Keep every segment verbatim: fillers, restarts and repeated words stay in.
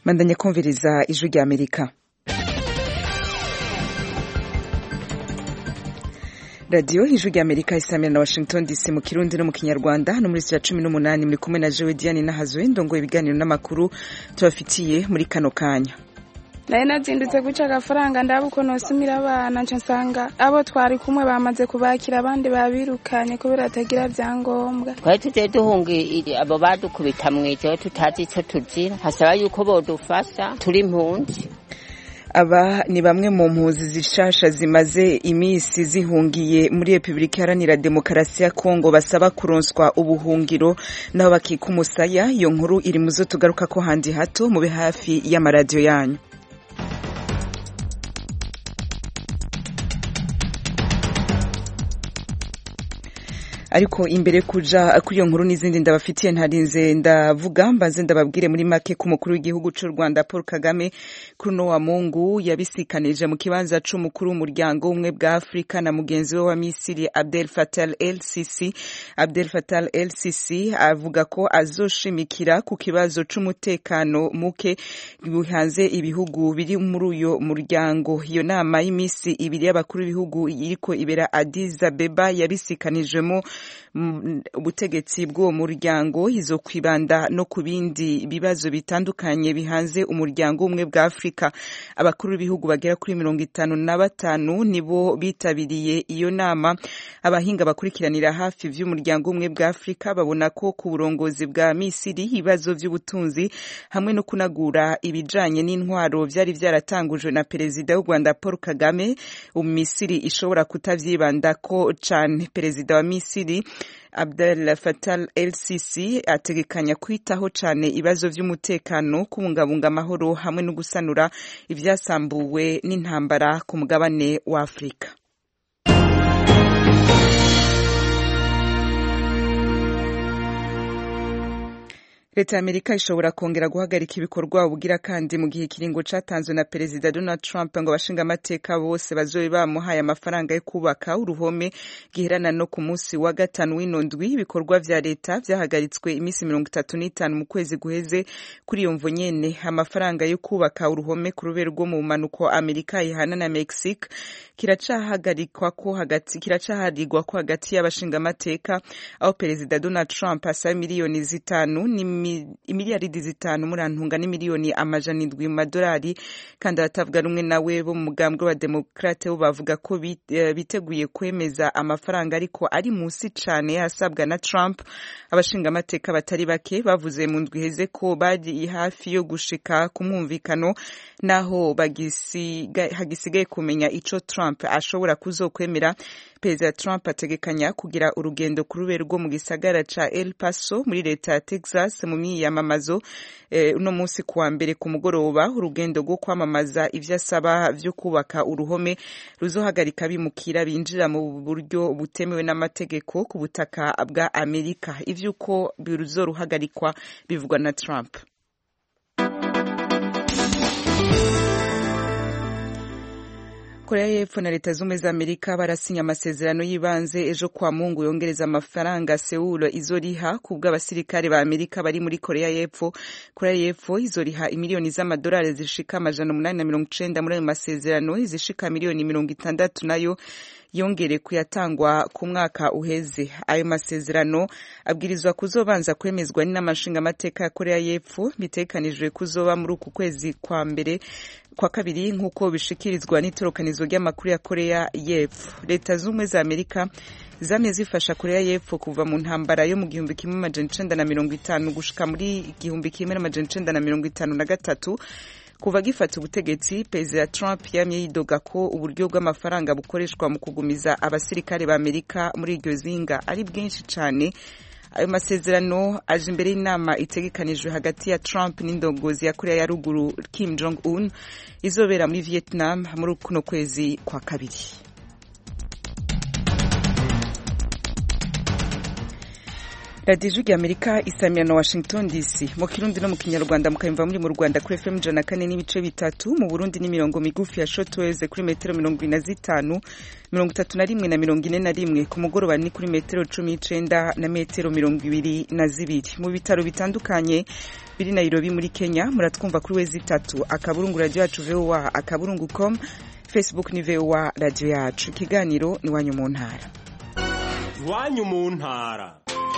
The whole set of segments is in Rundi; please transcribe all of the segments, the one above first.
Mandanya kumviriza ijwi rya Amerika. Radio ijwi rya Amerika isamira na Washington D C mu Kirundi no mu Kinyarwanda no muri cumi n'umunani muri kumwe na Jewe Diane Nahazwe ndongo ibiganiro n'amakuru tubafitiye muri kano kanya. Naye nazindutse guca agafaranga ndabuko nosumira abana nca nsanga abo twari kumwe bamaze kubakira abandi babirukanye kubera atagira byangombwa. Twari tuje duhungi abo badukubita mwijeho tutazi ico tuzira hasaba yuko bodufasha turi impunzi. Aba ni bamwe mu mpuzi zishasha zimaze imisi zihungiye muri Republika Iharanira Demokarasi ya Kongo basaba kuronswa ubuhungiro naho bakika umusaya. Iyo nkuru iri muzo tugaruka ko handi hato mube hafi y'amaradiyo yanyu. Ariko imbere kuja kuri iyo nkuru n'izindi ndabafitiye ntarinze ndavuga mbanze ndababwire muri make ku mukuru w'igihugu c'u Rwanda Paul Kagame kuri no wa Mungu yabisikanije mu kibanza c'umukuru w'umuryango umwe bwa Afrika na mugenzi we wa Misiri Abdel Fattah el-Sisi. Abdel Fattah el-Sisi avuga ko azoshimikira ku kibazo c'umutekano muke bihanze ibihugu biri muri uyo muryango. Iyo nama y'imisi ibiri y'abakuru b'ibihugu iriko ibera Addis Abeba yabisikanijemo ubutegetsi bw'uwo muryango izo kwibanda no ku bindi bibazo bitandukanye bihanze umuryango umwe bwa Afrika. Abakuru b'ibihugu bagera kuri mirongo itanu na batanu nibo bitabiriye iyo nama. Abahinga bakurikiranira hafi vy'umuryango umwe bwa Afrika babona ko ku burongozi bwa Misiri ibibazo vy'ubutunzi hamwe no kunagura ibijanye n'intwaro vyari vyaratangujwe na perezida w'u Rwanda Paul Kagame Misiri ishobora kutavyibandako cane. Perezida wa Misiri Abdel Fattah el-Sisi ategekanya kwitaho cane ibibazo vy'umutekano, kubungabunga amahoro hamwe no gusanura ivyasambuwe n'intambara ku mugabane wa Afrika. Leta Amerika ishobora kongera guhagarika ibikorwa ubugira kandi mu gihe kiringo catanzwe na Perezida Donald Trump ngo abashinga amateka bose bazobe bamuhaye amafaranga yo kubaka uruhome giherana no ku munsi wa gatanu w'inondwi. Ibikorwa vya leta vyahagaritswe imisi mirongo itatu n'itanu mu kwezi guheze. Kuri iyo mvo nyene amafaranga yo kubaka uruhome ku rubero rwo mu manuko Amerika ihana na Mexique kiracahagarikwa ko hagati kiracaharigwa ko hagati y'abashinga amateka aho Perezida Donald Trump asaba miliyoni zitanu ni imiliyaridi zitanu murantunga n'imiliyoni amajana indwi mu madolari, kandi abatavuga rumwe nawe bo mu mugambwe wa Demokrate bo bavuga ko biteguye kwemeza amafaranga ariko ari munsi cane yasabwa na Trump. Abashinga amateka batari bake bavuze mu ndwi heze ko bari hafi yo gushika ku mwumvikano naho hagisigaye kumenya ico Trump ashobora kuzokwemera. Perezida Trump ategekanya kugira urugendo ku rubero rwo mu gisagara ca El Paso muri leta ya Texas mu miyamamazo eh, uno munsi kuwa mbere ku mugoroba. Urugendo rwo kwamamaza ivyo asaba vyo kubaka uruhome ruzohagarika bimukira binjira mu buryo butemewe n'amategeko ku butaka bwa Amerika. Ivyuko biruzoruhagarikwa bivugwa na Trump. Korea y'Epfo na Leta Zunze za Amerika barasinya amasezerano y'ibanze ejo kwa Mungu yongereza amafaranga Seoul izoriha kubwa abasirikare ba Amerika bari muri Korea y'Epfo. Korea y'Epfo izoriha imiliyoni z'amadolari zishika amajana umunani na mirongo icenda muri ayo masezerano, izishika miliyoni mirongo itandatu nayo yongere kuyatangwa ku mwaka uheze. Ayo masezerano abwirizwa kuzobanza kwemezwa n'amashinga amateka ya Korea y'Epfo, bitekanijwe kuzoba muri uku kwezi kwa mbere kwa kabiri nk'uko bishikirizwa n'itorokanizo ry'amakuru ya Korea y'Epfo. Leta z'Ubumwe za Amerika zamye zifasha Korea y'Epfo kuva mu ntambara yo mu gihumbi kimwe amajana icenda na mirongo itanu gushika muri igihumbi kimwe n'amajana icenda na mirongo itanu na gatatu. Kuva gifata ubutegetsi, Perezida Trump yamye yidoga ko uburyo bw'amafaranga bukoreshwa mu kugumiza abasirikare ba Amerika muri iryo zinga ari bwinshi cane. Ayo masezerano aje imbere y'inama itegekanijwe hagati ya Trump n'indongozi ya Korea ya ruguru Kim Jong-un izobera muri Vietnam muri kuno kwezi kwa kabiri. radiyo ijwi Amerika isamira na Washington D C mu kirundi no mu kinyarwanda mukayumva muri mu Rwanda kuri F M ijana na kane n'ibice bitatu, mu Burundi ni mirongo migufi ya shortwave kuri metero mirongo ine na zitanu mirongo itatu na rimwe na mirongo ine na rimwe, ku mugoroba ni kuri metero cumi n'icenda na metero mirongo ibiri na zibiri. Mu bitaro bitandukanye biri Nairobi muri Kenya muratwumva kuri wezi itatu akaburungu radio yacu V O A akaburungu com, Facebook ni V O A radio yacu. Ikiganiro ni wanyu mu ntara. Wanyu mu ntara.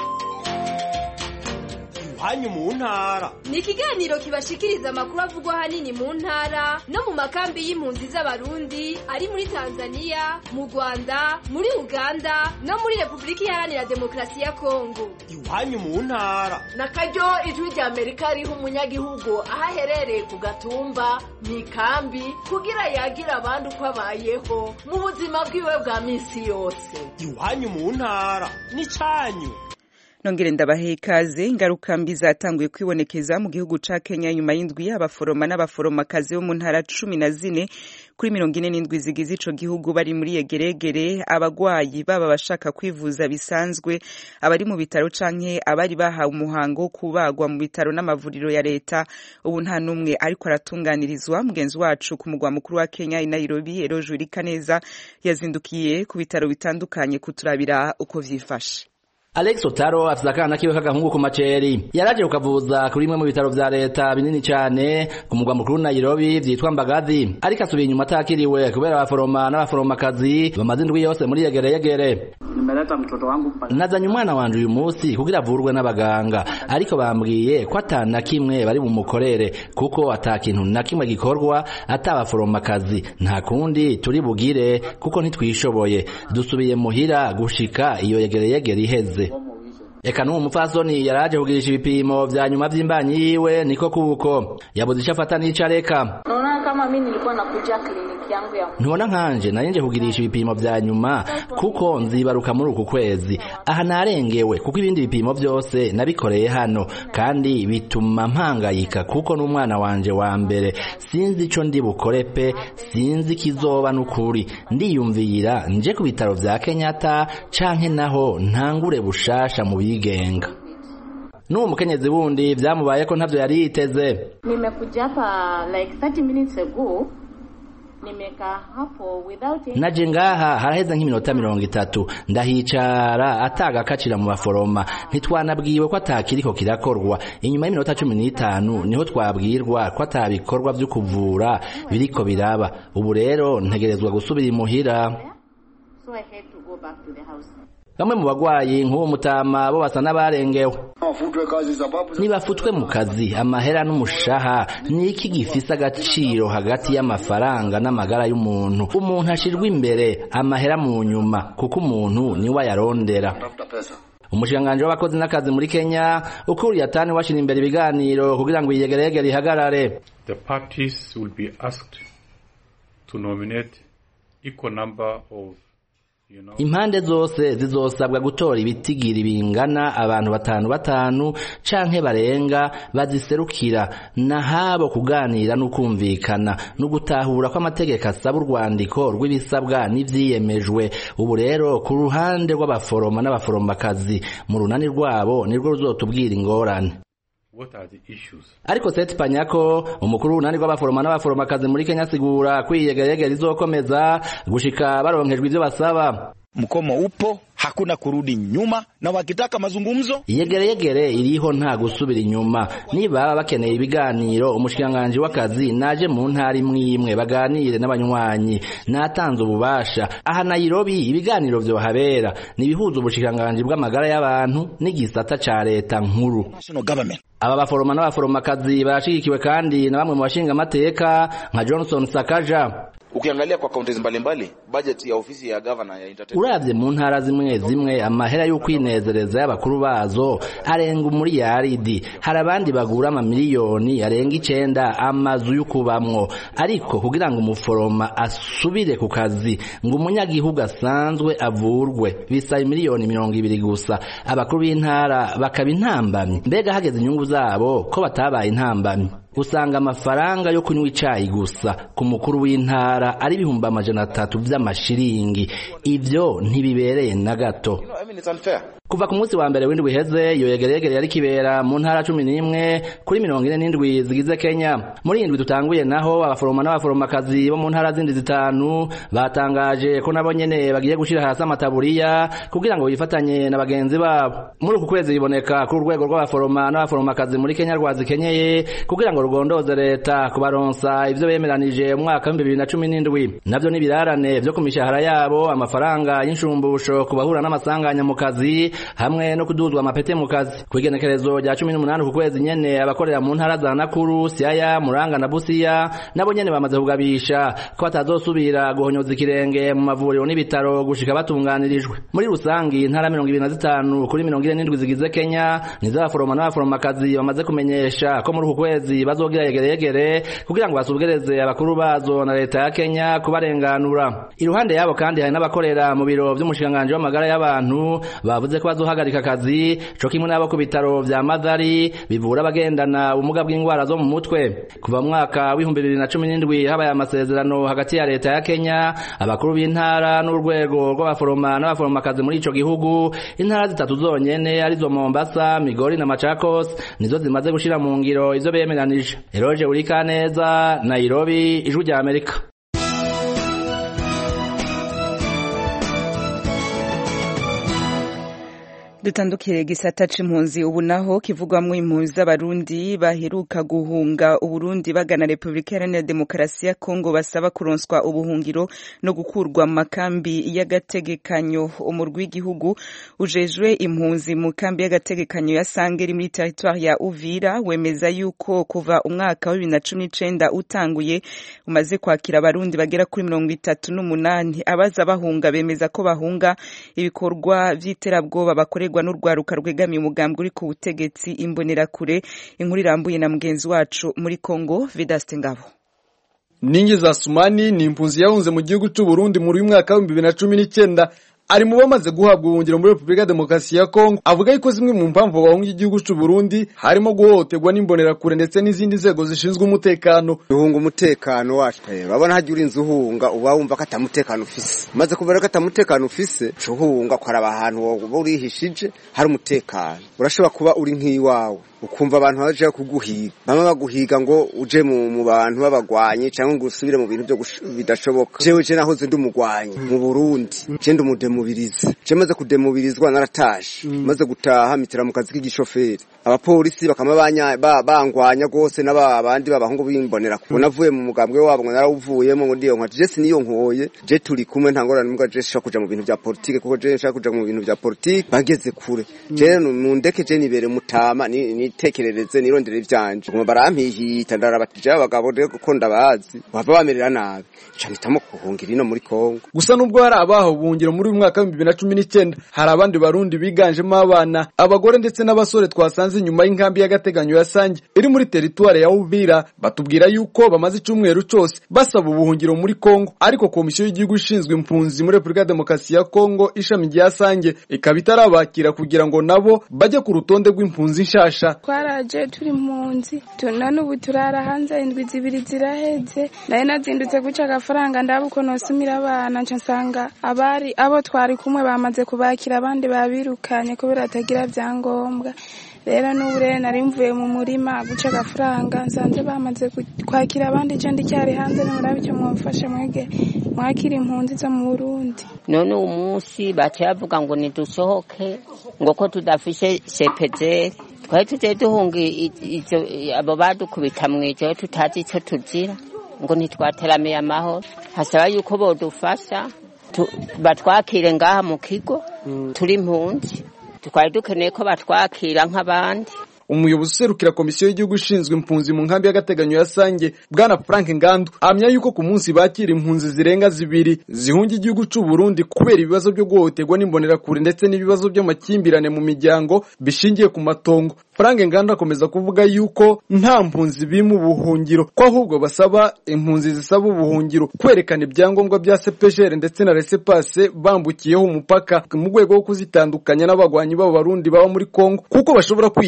Hanyu mu ntara ni ikiganiro kibashikiriza amakuru avugwa hanini mu ntara no mu makambi y'impunzi z'abarundi ari muri Tanzania, mu Rwanda, muri Uganda no muri Republika Iharanira Demokarasi ya Kongo. Hanyu mu ntara na karyo ijwi rya Amerika riho umunyagihugu ahaherereye ku gatumba mu ikambi kugira yagira abandi uko abayeho mu buzima bwiwe bwa minsi yose. Hanyu mu ntara ni canyu. Nongere ndabahe ikaze. Ingaruka mbi zatanguye kwibonekeza mu gihugu ca Kenya nyuma y'indwi y'abaforoma n'abaforomakazi bo mu ntara cumi na zine kuri mirongo ine n'indwi zigize ico gihugu bari muri yegeregere. Abagwayi baba bashaka kwivuza bisanzwe, abari mu bitaro canke abari bahawe umuhango kubagwa mu bitaro n'amavuriro ya leta, ubu nta numwe ariko aratunganirizwa. Mugenzi wacu ku mugwa mukuru wa Kenya i Nairobi, Eroje Urikaneza, yazindukiye ku bitaro bitandukanye kuturabira uko vyifashe. Alex Otaro afite akana kiwe k'agahungu ku maceri yaraje kukavuza kuri imwe mu bitaro vya leta binini cyane ku mugwa mukuru Nairobi vyitwa Mbagazi, ariko asubiye inyuma atakiriwe kubera abaforoma n'abaforomakazi bamaze indwi yose muri yegere yegere. Nimeleta mtoto wangu nazanye umwana wanje uyu munsi kugira avurwe n'abaganga, ariko bambwiye ko atana kimwe bari bumukorere kuko atakintu na kimwe gikorwa atabaforomakazi, nta kundi turi bugire kuko ntitwishoboye. Dusubiye muhira gushika iyo yegere yegere iheze. Eka n'uwo mupfasoni yaraje kugirisha ibipimo vya nyuma vy'imbanyi yiwe niko kuko yabuze ico afata n'ico areka. Naona kama mimi nilikuwa nakuja kliniki yangu ya ntubona nkanje nanje kugirisha ibipimo vya nyuma kuko nzibaruka muri uku kwezi. Aha narengewe kuko ibindi bipimo vyose nabikoreye hano kandi bituma mpangayika kuko n'umwana wanje wa mbere sinzi ico ndi bukore pe, sinzi kizoba n'ukuri. Ndiyumvira nje ku bitaro vya Kenyatta canke naho ntangure bushasha mu bigenga. N'uwo mukenyezi wundi vyamubaye ko ntavyo yari yiteze. Nimekuja hapa like thirty minutes ago. Nimeka hapo without any... Naje ngaha haraheze nk'iminota mirongo itatu ndahicara ataga kacira mu baforoma, ntitwanabwiwe ko atakiriko kirakorwa. Inyuma y'iminota cumi n'itanu niho twabwirwa ko atabikorwa vyo kuvura biriko biraba. Ubu rero ntegerezwa gusubira imuhira. So I had to go back to the house. Bamwe mu bagwayi nk'uwo mutama bo basa n'abarengewe. Nibafutwe mu kazi amahera n'umushaha ni iki gifise agaciro hagati y'amafaranga n'amagara y'umuntu? Umuntu ashirwa imbere amahera mu nyuma kuko umuntu ni wa yarondera. Umushinganje w'abakozi n'akazi muri Kenya ukuriye atani washira imbere ibiganiro kugira ngo iyegeregere ihagarare. The parties will be asked to nominate equal number of impande zose zizosabwa gutora ibitigiri bingana abantu batanu batanu canke barenga baziserukira, na habo kuganira n'ukumvikana no gutahura ko amategeko asaba urwandiko rw'ibisabwa n'ivyiyemejwe. Ubu rero ku ruhande rw'abaforoma n'abaforomakazi mu runani rwabo nirwo ruzotubwira ingorane. What are the issues? Ariko Seth Panyako umukuru unani rw'abaforoma n'abaforomakazi muri Kenya sigura kwiyegerege rizokomeza gushika baronkejwe ivyo basaba. Mkomo upo, hakuna kurudi nyuma, na wakitaka mazungumzo yegere yegere iriho nta gusubira inyuma. Niba bakeneye ibiganiro umushikanganje w'akazi naje mu ntari mwimwe baganire n'abanywanyi, natanze ububasha. Aha Nairobi ibiganiro vyo habera nibihuza ubushikanganje bw'amagara y'abantu n'igisata ca leta nkuru. National government. Aba baforoma n'abaforomakazi barashigikiwe kandi na bamwe mu bashinga amateka nka Johnson Sakaja. Ukiangalia kwa counties mbalimbali budget ya ofisi ya governor ya entertainment, uravye mu ntara zimwe zimwe amahera yo kwinezereza y'abakuru bazo arenga muri yaridi. Hari abandi bagura ama miliyoni arenga icenda amazu y'ukubamwo, ariko kugira ngo umuforoma asubire ku kazi ngo umunyagihugu asanzwe avurwe bisaba miliyoni mirongo ibiri gusa. Abakuru b'intara bakaba intambamyi, mbega hageze inyungu zabo ko batabaye intambamyi. Usanga amafaranga yo kunywa icayi gusa ku mukuru w'intara ari bihumba amajana atatu vy'amashiringi. Ivyo ntibibereye na gato. kuva ku munsi wa mbere w'indwi iheze iyo yegeregere yari kibera mu ntara cumi n'imwe kuri mirongo ine n'indwi zigize Kenya. Muri indwi dutanguye naho abaforoma n'abaforomakazi bo mu ntara zindi zitanu batangaje ko nabo nyene bagiye gushira hasi amataburiya kugira ngo bifatanye na bagenzi babo. Muri uku kwezi biboneka ku rwego rw'abaforoma n'abaforomakazi muri Kenya rwazikenyeye kugira ngo rugondoze leta kubaronsa ivyo bemeranije mu mwaka wa bibiri na cumi n'indwi. Navyo ni birarane vyo ku mishahara yabo, amafaranga y'inshumbusho kubahura n'amasanganya mu kazi hamwe no kuduzwa amapete mu kazi. Kwigenekerezo rya cumi n'umunani ku kwezi nyene abakorera mu ntara za Nakuru, Siaya, Muranga na Busia nabo nyene bamaze kugabisha ko batazosubira guhonyoza ikirenge mu mavuriro n'ibitaro gushika batunganirijwe. Muri rusangi intara mirongo ibiri na zitanu kuri mirongo ine n'indwi zigize Kenya nizaforoma n'abaforomakazi bamaze kumenyesha ko muri uku kwezi bazogira yegeregere kugira ngo basugereze abakuru bazo na leta ya Kenya kubarenganura. Iruhande yabo kandi hari n'abakorera mu biro vy'umushikanganje w'amagara y'abantu bavuze ko bazohagarika akazi co kimwe n'abo ku bitaro vya Madari bivura abagendana ubumuga bw'ingwara zo mu mutwe. Kuva mu mwaka w'ibihumbi bibiri na cumi n'indwi habaye amasezerano hagati ya leta ya Kenya, abakuru b'intara n'urwego rw'abaforoma n'abaforomakazi muri ico gihugu. Intara zitatu zonyene arizo Mombasa, Migori na Machakos nizo zimaze gushira mu ngiro izo bemeranije. Eroje Urikaneza, Nairobi, Ijwi rya Amerika. Dutandukire gisata c'impunzi ubu naho kivugwamwo impunzi z'abarundi baheruka guhunga Uburundi bagana Republika Iharanira Demokarasi ya Kongo basaba kuronswa ubuhungiro no gukurwa mu makambi y'agategekanyo. Umurwi w'igihugu ujejwe impunzi mu kambi y'agategekanyo ya Sangeri muri territoire ya Uvira wemeza yuko kuva umwaka wa bibiri na cumi n'icenda utanguye umaze kwakira abarundi bagera kuri mirongo itatu n'umunani. Abaza bahunga bemeza ko bahunga ibikorwa vy'iterabwoba bakore n'urwaruka rwegamiye umugambi uri ku butegetsi Imbonerakure. Inkuru irambuye na mugenzi wacu muri Kongo Vedaste Ngabo. Ningi za Sumani ni impunzi yahunze mu gihugu cy'u Burundi muri mwaka wa bibiri na cumi n'icyenda ari mu bamaze guhabwa ubuhungiro muri Republika Demokarasi ya Kongo. Avuga yuko zimwe mu mpamvu bahunga igihugu cy'u Burundi harimo guhohoterwa n'imbonerakure ndetse n'izindi nzego zishinzwe umutekano. Uhunga umutekano wacu babona haje urinze uhunga uba wumva ko atamutekano ufise, maze kubera ko atamutekano ufise cyo uhunga ko araba ahantu wowe urihishije hari umutekano. Urashobora kuba uri nk'iwawe ukumva abantu baje kuguhiga, bamwe baguhiga ngo uje mu mu bantu babagwanye cyangwa ngo usubire mu bintu byo bidashoboka. Jewe je nahoze ndi umugwanye mu Burundi, je ndi umudemubirizi, je maze kudemubirizwa naratashe, maze gutaha mitira mu kazi k'igishoferi. Abapolisi bakama banya bangwanya gose n'abandi babahungu bimbonera ko navuye mu mugambwe wabo ngo narawuvuyemo ngo ndiyo nkati je siniyo nkoye, je turi kumwe ntangorana n'imbwa je shaka kuja mu bintu bya politike kuko je shaka kuja mu bintu bya politike bageze kure. Je nundeke je nibere mutama ni, ni tekerereze nirondere ivyanje ngo barampihita ndarabatije abagabo de ko ndabazi bava bamerera nabi cyangitamo kuhungira ino muri Kongo. Gusa nubwo hari abaho buhungiro muri uyu mwaka wa bibiri na cumi n'icyenda hari abandi barundi biganjemo abana, abagore ndetse n'abasore twasanze inyuma y'inkambi y'agateganyo ya Sange iri muri territoire ya Uvira. Batubwira yuko bamaze icyumweru cyose basaba ubuhungiro muri Kongo, ariko komisiyo y'igihugu ishinzwe impunzi muri Republika Demokarasi ya Kongo ishami rya Sange ikaba itarabakira kugira ngo nabo bajye ku rutonde rw'impunzi nshasha. Twaraje turi impunzi tunana ubu turara hanze indwi zibiri ziraheze, naye nazindutse guca agafaranga ndabuko nosumira abana nca nsanga abari abo twari kumwe bamaze kubakira abandi babirukanye kubera atagira byangombwa. Rero n'ubure nari mvuye mu murima guca agafaranga nsanze bamaze kwakira abandi je ndicyari hanze n'umurabi cyo mwafashe mwege mwakira impunzi zo mu Burundi. None umunsi bacavuga ngo nidusohoke ngo ko tudafishe C P D twari tuje duhunga izo abo badukubita mwijo tutazi ico tuzira ngo nitwateramiye amahoro. Hasaba yuko bodufasha batwakire ngaha mu kigo turi impunzi, twari dukeneye ko batwakira nk'abandi. Umuyobozi userukira komisiyo y'igihugu ishinzwe impunzi mu nkambi y'agateganyo ya Sange Bwana Frank Ngandu amya yuko ku munsi bakira impunzi zirenga zibiri zihunga igihugu cy'u Burundi kubera ibibazo byo guhohoterwa n'imbonerakure ndetse n'ibibazo by'amakimbirane mu miryango bishingiye ku matongo. Frank Ngandu akomeza kuvuga yuko nta mpunzi bimu ubuhungiro ko ahubwo basaba impunzi zisaba ubuhungiro kwerekana ibyangombwa bya C P G R ndetse na laissez-passer bambukiyeho umupaka mu rwego rwo kuzitandukanya n'abagwanyi b'Abarundi baba muri Kongo kuko bashobora kwita impunzi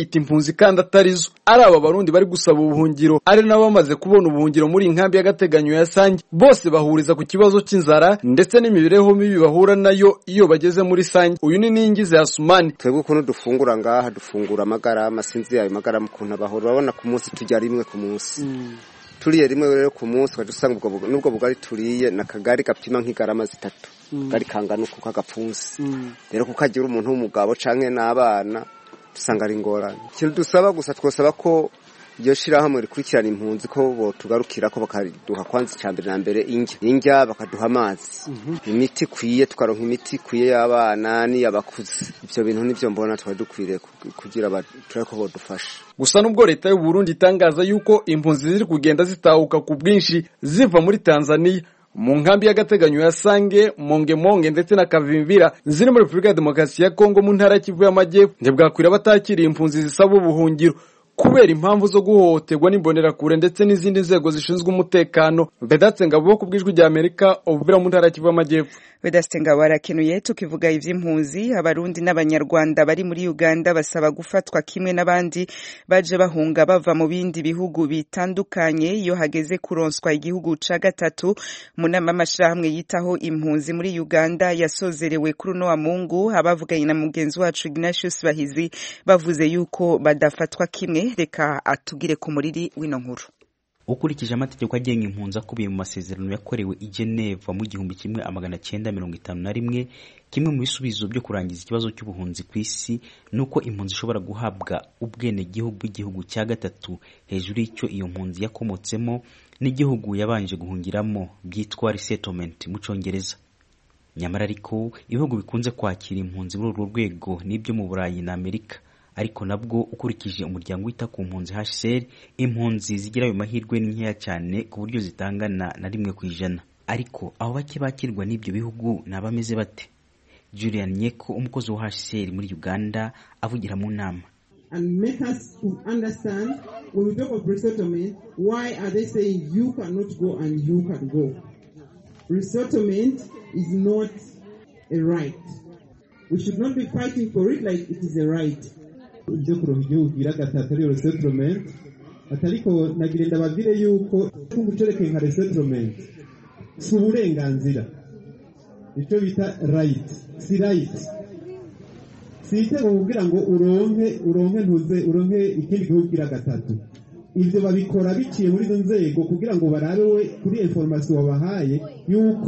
impunzi kandi atarizo. Ari aba barundi bari gusaba ubuhungiro ari nabo bamaze kubona ubuhungiro muri inkambi y'agateganyo ya Sange, bose bahuriza ku kibazo cy'inzara ndetse n'imibereho mibi bahura nayo iyo bageze muri Sange. Uyu ni Ningize Asumani. Twebwe ukuntu dufungura ngaha dufungura amagara amasinzi yayo magara mukuntu abahora babona ku munsi tujya rimwe ku munsi. Mm. Turiye rimwe rero ku munsi kadusanga ubwo nubwo bugari turiye na kagari gapima nk'igarama zitatu. Mm. Gari kangana uko kagapfunsi. Mm. Rero kukagira umuntu w'umugabo canke n'abana dusanga ari ngorane. Kintu dusaba gusa twosaba ko iyo shirahamwe rikurikirana impunzi ko bo tugarukira ko bakaduha kwanza cyambere na mbere injya injya bakaduha amazi. Mm -hmm. Imiti kwiye tukaronka imiti kwiye y'abana ni yabakuze. Ibyo bintu nivyo mbona twari dukwiriye kugira abaturako bodufasha. Gusa nubwo leta y'u Burundi itangaza yuko impunzi ziri kugenda zitahuka ku bwinshi ziva muri Tanzania mu nkambi y'agateganyo ya Sange, Mongemonge ndetse na Kavimvira ziri muri Republika ya Demokarasi ya Kongo mu ntara Kivu y'Amajyepfo, ntibwakwira batakiriye impunzi zisaba ubuhungiro kubera impamvu zo guhohoterwa n'imbonerakure ndetse n'izindi nzego zishinzwe umutekano. Vedaste Ngabo ku bw'ijwi rya Amerika ubuvira mu ntara Kivu y'Amajyepfo. Vedaste Ngabo arakenuye tukivuga ivy'impunzi. Abarundi n'abanyarwanda bari muri Uganda basaba gufatwa kimwe n'abandi baje bahunga bava mu bindi bihugu bitandukanye iyo hageze kuronswa igihugu ca gatatu. Mu nama y'amashirahamwe yitaho impunzi muri Uganda yasozerewe kuri uno wa Mungu, abavuganye na mugenzi wacu Ignatius Bahizi bavuze yuko badafatwa kimwe. Reka atugire ku muriri wino nkuru. Ukurikije amategeko agenga impunzi akubiye mu masezerano yakorewe i Geneva mu gihumbi kimwe amagana cyenda mirongo itanu na rimwe, kimwe mu bisubizo byo kurangiza ikibazo cy'ubuhunzi ku isi nuko impunzi ishobora guhabwa ubwene gihugu bw'igihugu cya gatatu hejuru y'icyo iyo mpunzi yakomotsemo n'igihugu yabanje guhungiramo, byitwa resettlement mu Cyongereza. Nyamara ariko ibihugu bikunze kwakira impunzi muri urwo rwego n'ibyo mu Burayi na Amerika. Ariko nabwo ukurikije umuryango wita ku mpunzi H C R, impunzi zigira ayo mahirwe ni nkeya cyane ku buryo zitangana na rimwe ku ijana. Ariko aho bake bakirwa n'ibyo bihugu nabameze bate? Julian Nyeko, umukozi wa H C R muri Uganda, avugira mu nama. And make us understand when we talk of resettlement, why are they saying you cannot go and you can go? Resettlement is not a right. We should not be fighting for it like it is a right. Ibyo kuronka igihugu gira gatatu ari resettlement, atariko nagirenda babire yuko kungucerekeye nka resettlement si uburenganzira, icyo bita right, si right, si itego kugira ngo uronke uronke ntuze uronke ikindi gihugu gira gatatu. Ibyo babikora biciye muri izo nzego kugira ngo barabe kuri information wabahaye yuko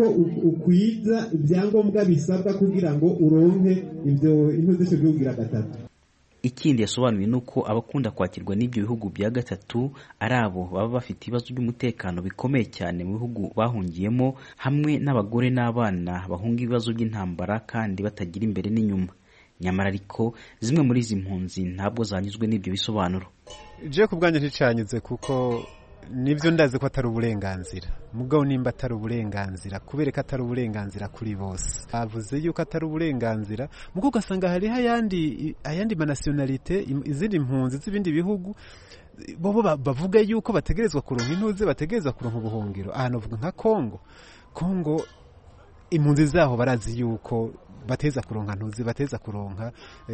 ukwiza ibyangombwa bisabwa kugira ngo uronke ibyo intuze cyo gihugu gira gatatu. Ikindi yasobanuye nuko abakunda kwakirwa n'ibyo bihugu bya gatatu ari abo baba bafite ibibazo by'umutekano bikomeye cyane mu bihugu bahungiyemo, hamwe n'abagore n'abana bahunga ibibazo by'intambara kandi batagira imbere n'inyuma. Nyamara ariko zimwe muri izi mpunzi ntabwo zanyuzwe n'ibyo bisobanuro. Je kubwanje nticanyuze kuko nibyo ndazi ko atari uburenganzira, mugabo nimba atari uburenganzira kubereka atari uburenganzira kuri bose. Avuze yuko atari uburenganzira muko gasanga hari ayandi ayandi nationalite izindi mpunzi z'ibindi bihugu bobo bavuga yuko bategerezwa kuronka intuze, bategerezwa kuronka ubuhungiro. Aha novuga nka Kongo. Kongo impunzi zaho barazi yuko bateza kuronka ntuzi, bateza kuronka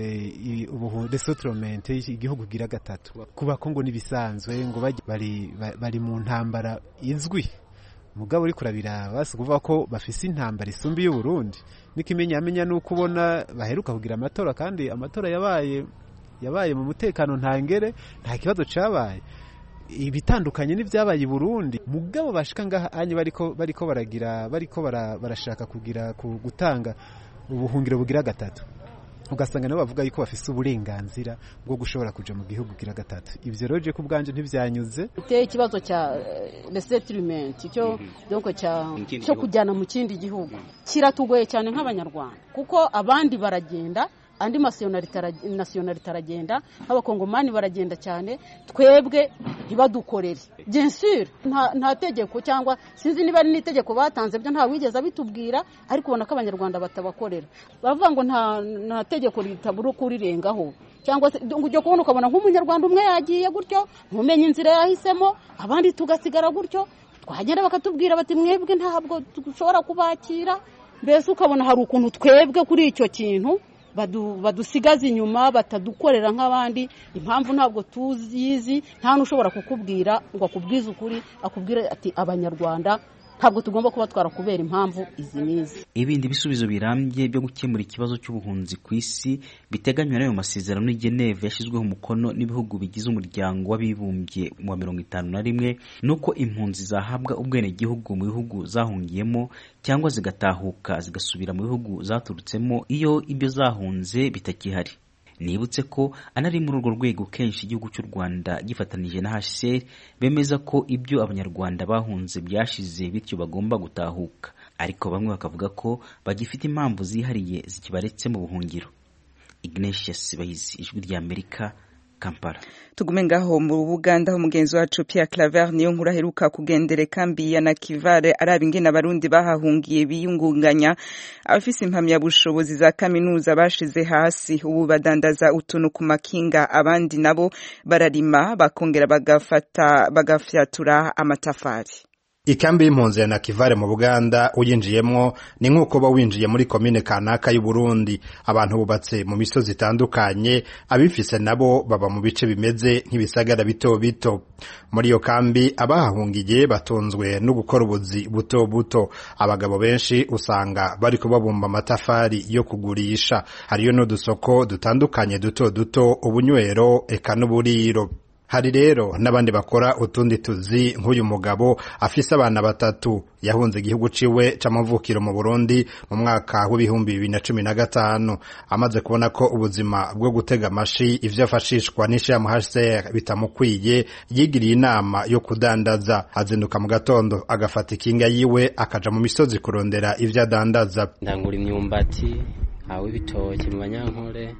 eh, ubu resettlement igihugu gira gatatu. Kuba Kongo nibisanzwe ngo bari bari mu ntambara izwi, mugabo uri kurabira basi kuvuga ko bafise intambara isumbi y'u Burundi. Nikimenya amenya nuko ubona baheruka kugira amatora, kandi amatora yabaye yabaye mu mutekano ntangere, nta kibazo cabaye. Ibitandukanye n'ivyabaye i Burundi, mugabo bashika ngaha anye bariko bariko baragira bariko barashaka kugira gutanga ubuhungiro bugira gatatu. Ugasanga nabo bavuga yuko bafise uburenganzira bwo gushobora kuja mu gihugu gira gatatu. Ivyo roje ku bwanje ntivyanyuze. Te ikibazo cya resettlement cyo donc cya cyo kujyana mu kindi gihugu kiratugoye cyane nk'abanyarwanda, kuko abandi baragenda, andi nationalite aragenda, abakongomani baragenda cyane, twebwe ntibadukorere. Bien sûr nta nta tegeko cyangwa sinzi niba ni itegeko batanze byo nta wigeze bitubwira, ariko ubona ko abanyarwanda batabakorera. Bavuga ngo nta nta tegeko ritabura kurirengaho, cyangwa ujye kubona ukabona nk'umunyarwanda umwe yagiye gutyo ntumenye inzira yahisemo, abandi tugasigara gutyo, twagenda bakatubwira bati mwebwe ntabwo dushobora kubakira. Mbese ukabona hari ukuntu twebwe kuri icyo kintu badu, badusigaza inyuma batadukorera nk'abandi. Impamvu ntabwo tuzizi, nta n'ushobora kukubwira ngo akubwize ukuri akubwira ati abanyarwanda ntabwo tugomba kuba twarakubera impamvu izi n'izi. Ibindi bisubizo birambye byo gukemura ikibazo cy'ubuhunzi ku isi biteganywa n'ayo masezerano i Geneve yashyizweho umukono n'ibihugu bigize umuryango w'abibumbye wa mirongo itanu na rimwe nuko impunzi zahabwa ubwenegihugu mu bihugu zahungiyemo cyangwa zigatahuka zigasubira mu bihugu zaturutsemo iyo ibyo zahunze bitakihari. Nibutse ko anari muri urwo rwego kenshi igihugu cy'u Rwanda gifatanije na H C R bemeza ko ibyo abanyarwanda bahunze byashize bityo bagomba gutahuka, ariko bamwe bakavuga ko bagifite impamvu zihariye zikibaretse mu buhungiro. Ignatius Bahizi, Ijwi rya Amerika, Kampala. Tugume ngaho mu Buganda ho mugenzi wacu Pierre Claver niyo nkuru aheruka kugendere kambi ya Nakivale araba ingene abarundi bahahungiye biyungunganya abafise impamya bushobozi za kaminuza bashize hasi ubu badandaza utuntu ku makinga, abandi nabo bararima bakongera bagafata bagafyatura amatafari. Ikambi y'impunzi ya Nakivale mu Buganda uyinjiyemwo ni nkuko ba winjiye muri komine kanaka y'u Burundi. Abantu bubatse mu misozi itandukanye, abifise nabo baba mu bice bimeze nk'ibisagara bito bito. Muri iyo kambi abahahungiye batunzwe no gukora ubuzi buto buto. Abagabo benshi usanga bari kubabumba amatafari yo kugurisha. Hariyo no dusoko dutandukanye duto duto, ubunywero eka n'uburiro. Hari rero n'abandi bakora utundi tuzi nk'uyu mugabo afise abana batatu yahunze igihugu ciwe c'amavukiro mu Burundi mu mwaka w'ibihumbi bibiri na cumi na gatanu. Amaze kubona ko ubuzima bwo gutega amashi ivyo afashishwa n'ishirahamwe H C R bitamukwiye, yigiriye inama yo kudandaza. Azinduka mu gatondo agafata ikinga yiwe akaja mu misozi kurondera ivyo adandaza. Ndangura imyumbati, aho ibitoki mu Banyankore,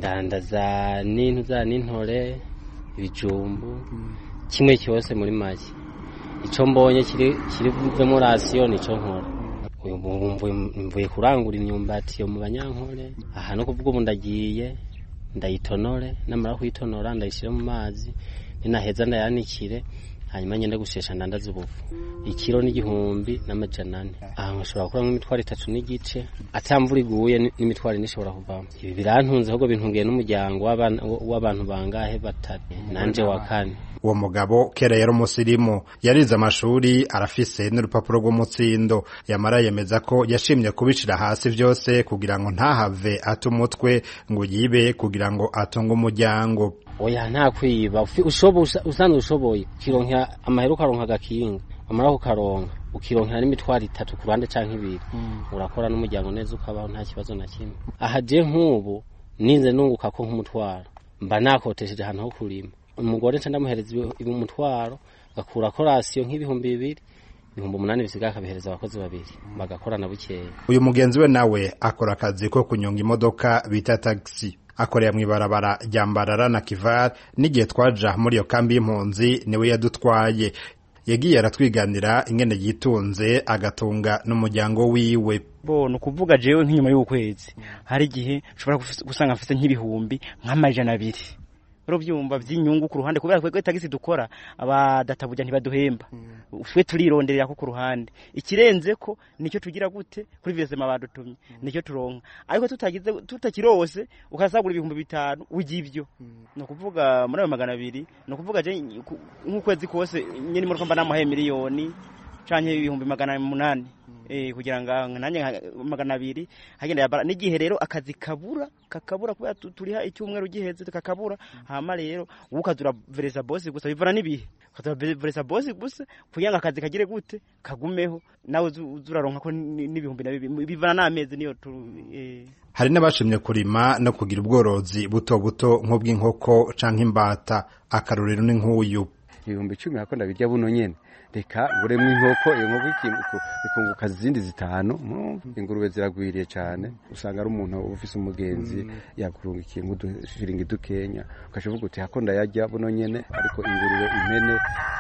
ndandaza n'intuza n'intore, ibijumbu, kimwe cyose muri make. Ico mbonye kiri kiri buvemo rasiyo nico nkora. Uyu mvuye kurangura imyumbati yo mu Banyankore, aha no kuvuga ubu ndagiye ndayitonore, namara kuyitonora ndayishira mu mazi, ninaheza ndayanikire, hanyuma ngende gushesha ndandaza ubufu. Ikiro n'igihumbi n'amajana ane. Aha nkashobora gukora nk'imitwaro itatu n'igice, atamvura iguye n'imitwaro nishobora kuvamo. Ibi birantunze ahubwo bintungiye n'umuryango w'abantu bangahe batatu, nanje wa kane. Uwo mugabo kera yari umusirimu, yarize amashuri, arafise n'urupapuro rw'umutsindo. Yamara yemeza ko yashimye kubicira hasi vyose kugira ngo ntahave ata umutwe ngo yibe kugira ngo atunge umuryango. Oya nta kwiba, usanzwe ushoboye ukironka amahera ukaronka agakinga, amara kukaronka ukironka n'imitwaro itatu ku bande canke ibiri, urakora n'umuryango neza ukabaho nta kibazo na kimwe. Aha je nk'ubu ninze nunguka ko nk'umutwaro mba nakotesheje ahantu ho kurima. Umugore nca ndamuhereza umutwaro gakura ko rasiyo nk'ibihumbi bibiri, ibihumbi umunani bisigaye akabihereza abakozi babiri bagakorana bukeya. Uyu mugenzi we nawe akora akazi ko kunyonga imodoka bita taxi. Akorera mw'ibarabara rya Mbarara na Nakivale. N'igihe twaja muri iyo kambi y'impunzi niwe yadutwaye. Yagiye aratwiganira ingene yitunze agatunga n'umuryango wiwe. Bo no kuvuga jewe nk'inyuma y'ukwezi hari igihe ushobora gusanga afite nk'ibihumbi nk'amajana abiri. Ro byumva by'inyungu ku ruhande kubera ko tagisi dukora abadatabuja ntibaduhemba. Ufwe turironderera ko ku ruhande. Ikirenze ko nicyo tugira gute kuri visema badutumye. Nicyo turonka. Ariko tutagize tutakirose ukasagura ibihumbi bitanu ugivyo. No kuvuga muri ayo magana abiri, no kuvuga je nk'ukwezi kose nyene muri komba n'amahe miliyoni canke ibihumbi magana munani. Eh kugira ngo nanye magana abiri hagenda yabara n'igihe rero akazi kabura kakabura kubera turiha icyumweru giheze kakabura. Hama rero ukazura vereza boss gusa bivana nibihe ukazura vereza boss gusa kugira ngo akazi kagire gute kagumeho nawe uzuraronka ko n'ibihumbi na bivana n'amezi niyo eh. Hari n'abashimye kurima no kugira ubworozi buto buto nk'ubw'inkoko canke imbata. Akarorero ni nk'uyu. Ibihumbi icumi hakunda bijya buno nyene, reka nguremwe inkoko, iyo nkoko ikunguka zindi zitanu. Ingurube ziragwiriye cyane, usanga ari umuntu ufise umugenzi yakurunga ikintu dushiringa dukenya, ukashovuga uti hakunda yajya buno nyene. Ariko ingurube, impene,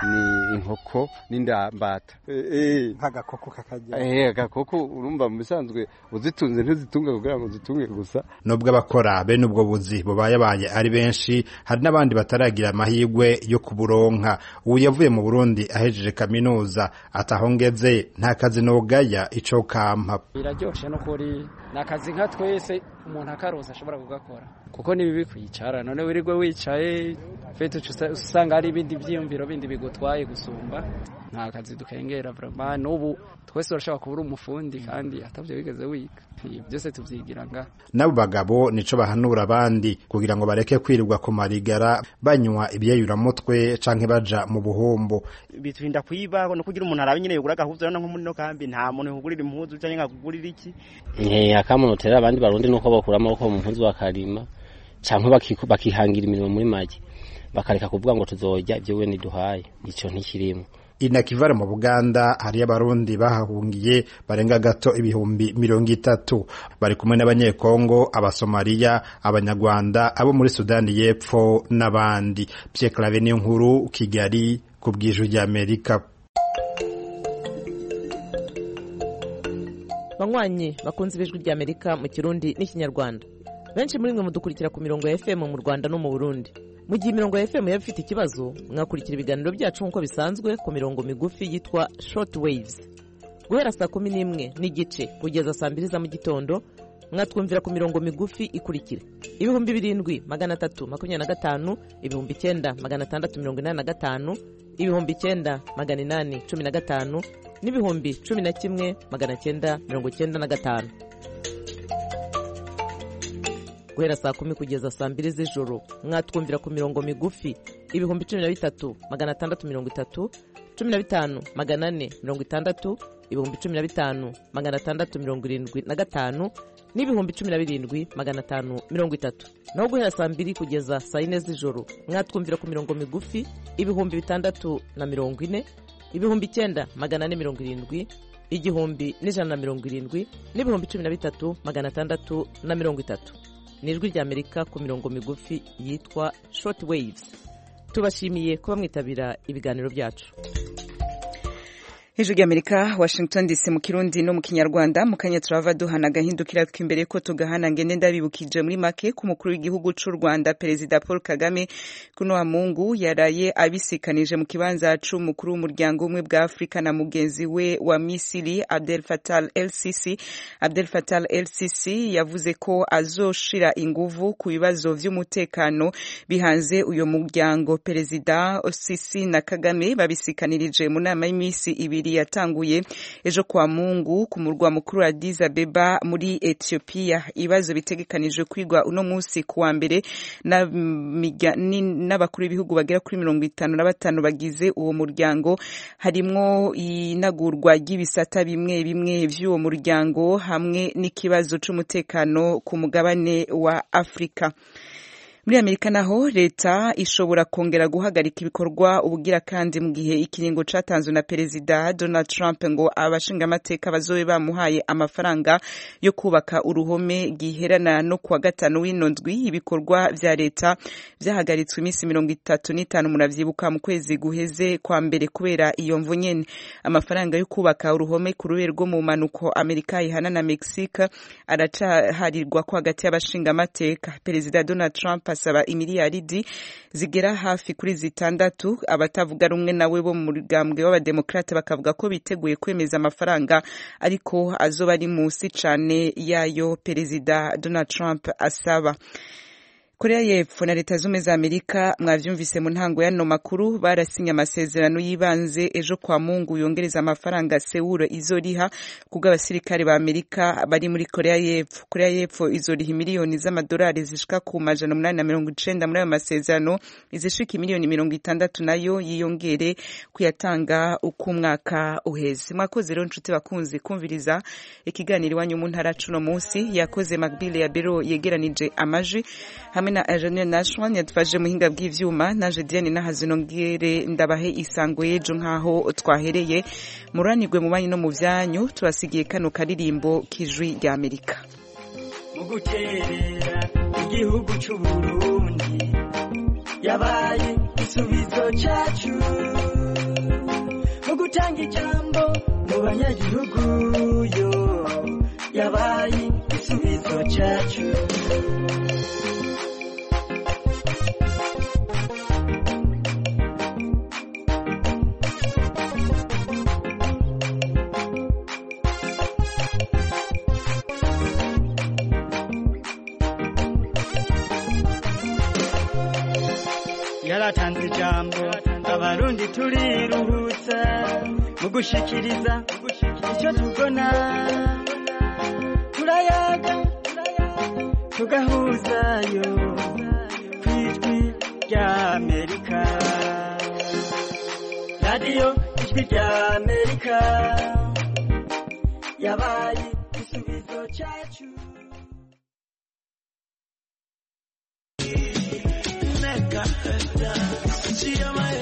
ni inkoko n'indambata eh nk'agakoko kakajya eh agakoko urumva mu bisanzwe uzitunze ntuzitunga kugira ngo zitunge gusa. Nubwo abakora bene ubwo buzi bubaye baye ari benshi, hari n'abandi bataragira amahirwe yo kuburonka. Ubu yavuye mu Burundi ahejeje kaminuza, atahongeze nta kazi nogaya ico kampa. Biraryoshe no kuri nakazi nka twese umuntu akaroza ashobora kugakora kuko ni bibi kwicara none wirirwe wicaye fete usanga hari ibindi byiyumviro bindi bigutwaye gusumba nta kazi dukengera vraiment n'ubu twese urashaka kuba umufundi kandi atavyo bigeze wiga byose tuvyigira nga nabo bagabo nico bahanura abandi kugira ngo bareke kwirirwa ku marigara banywa ibyeyura mutwe canke baja mu buhombo biturinda kwiba no kugira umuntu arabe nyine yugura gahuzo nko muri no kambi nta muntu yugurira impuzu canke ngagurira iki eh akamunotera abandi barundi nuko bakura amaboko mu mpuzu bakarima canke bakihangira imirimo muri make bakareka kuvuga ngo tuzojya ibyo we niduhaye ico ntikirimo Inakivare mu Buganda hari abarundi bahahungiye barenga gato ibihumbi mirongo itatu bari kumwe n'abanyekongo abasomaliya abanyarwanda abo muri Sudani y'Epfo n'abandi Pierre Claver Niyonkuru Kigali ku bw'ijwi ry'Amerika. Banywanyi bakunze ibijwi ry'Amerika mu Kirundi n'Ikinyarwanda benshi muri mwe mudukurikira ku mirongo ya F M mu Rwanda no mu Burundi. Mu gihe imirongo ya F M yabifite ikibazo mwakurikira ibiganiro byacu nk'uko bisanzwe ku mirongo migufi yitwa short waves guhera saa kumi n'imwe n'igice kugeza saa mbiri za mu gitondo mwatwumvira ku mirongo migufi ikurikira ibihumbi birindwi magana atatu makumyabiri na gatanu ibihumbi icyenda magana atandatu mirongo inani na gatanu ibihumbi icyenda magana inani cumi na gatanu n'ibihumbi cumi na kimwe magana cyenda mirongo cyenda na gatanu. Guhera saa kumi kugeza saa mbiri z'ijoro mwatwumvira ku mirongo migufi ibihumbi cumi na bitatu magana atandatu mirongo itatu cumi na bitanu magana ane mirongo itandatu ibihumbi cumi na bitanu magana atandatu mirongo irindwi na gatanu n'ibihumbi cumi na birindwi magana atanu mirongo itatu. Naho guhera saa mbiri kugeza saa yine z'ijoro mwatwumvira ku mirongo migufi ibihumbi bitandatu na mirongo ine ibihumbi icyenda magana ane mirongo irindwi igihumbi n'ijana na mirongo irindwi n'ibihumbi cumi na bitatu magana atandatu na mirongo itatu. Nijwi ry'Amerika ku mirongo migufi yitwa short waves. Tubashimiye kuba mwitabira ibiganiro byacu. Hejuru y'Amerika Washington D C mu Kirundi no mu Kinyarwanda mu kanya turava duhana gahindukira twimbere ko tugahana ngende ndabibukije muri make ku mukuru w'igihugu c'u Rwanda Perezida Paul Kagame kuno wa Mungu yaraye abisikanije mu kibanza c'umukuru w'umuryango umwe bwa Afrika na mugenzi we wa Misiri Abdel Fattah el-Sisi. Abdel Fattah el-Sisi yavuze ko azoshira inguvu ku bibazo vy'umutekano bihanze uyo muryango. Perezida Sisi na Kagame babisikanirije mu nama y'imisi ibiri yatanguye ejo kwa Mungu ku murwa mukuru wa Addis Abeba muri Ethiopia. Ibibazo bitegekanijwe kwigwa uno munsi kuwa mbere n'abakuru b'ibihugu bagera kuri mirongo itanu na batanu bagize uwo muryango, harimwo inagurwa ry'ibisata bimwe bimwe vy'uwo muryango hamwe n'ikibazo c'umutekano ku mugabane wa Afrika. Muri Amerika naho leta ishobora kongera guhagarika ibikorwa ubugira kandi mu gihe ikiringo catanzwe na Perezida Donald Trump ngo abashinga amateka bazobe bamuhaye amafaranga yo kubaka uruhome giherana no kuwa gatanu w'inondwi. Ibikorwa vya leta vyahagaritswe imisi mirongo itatu n'itanu muravyibuka mu kwezi guheze kwa mbere kubera iyo mvu nyene. Amafaranga yo kubaka uruhome ku rubere rwo mu manuko Amerika ihana na Mexique aracaharirwa ko hagati y'abashinga amateka. Perezida Donald Trump asaba imiliyaridi zigera hafi kuri zitandatu. Abatavuga rumwe nawe bo mu mugambwe w'abademokrate bakavuga ko biteguye kwemeza amafaranga ariko azoba ari munsi cane yayo Perezida Donald Trump asaba. Korea y'Epfo na Leta Zunze za Amerika mwavyumvise mu ntango y'ano makuru barasinya amasezerano yibanze ejo kwa Mungu yongereza amafaranga Seoul izoriha kubwa abasirikare ba Amerika bari muri Korea y'Epfo. Korea y'Epfo izoriha miliyoni z'amadolari zishika ku majana umunani na mirongo icenda muri ayo masezerano, izishika miliyoni mirongo itandatu nayo yiyongere kuyatanga uko umwaka uheze. Mwakoze rero nshuti bakunzi kumviriza ikiganiro iwanyu mu ntara cuno munsi. Yakoze Magbile ya Bero yegeranije amaji hamwe na Agene Nashwan yatwaje muhinga bw'ivyuma naje Diane nahazinongere ndabahe isango yejo nkaho twahereye muranirwe mu banyi no mu vyanyu. Tubasigiye kano karirimbo kijwi rya Amerika mu guterera igihugu c'u Burundi yabaye isubizo cacu mu gutanga ijambo mu banyagihugu yo yabaye isubizo cacu. yaratanze ijambo abarundi turiruhutsa mu gushikiriza icyo tubona turayaga tugahuzayo kw'ijwi rya Amerika radiyo ijwi rya Amerika yabaye igisubizo cyacu. Mega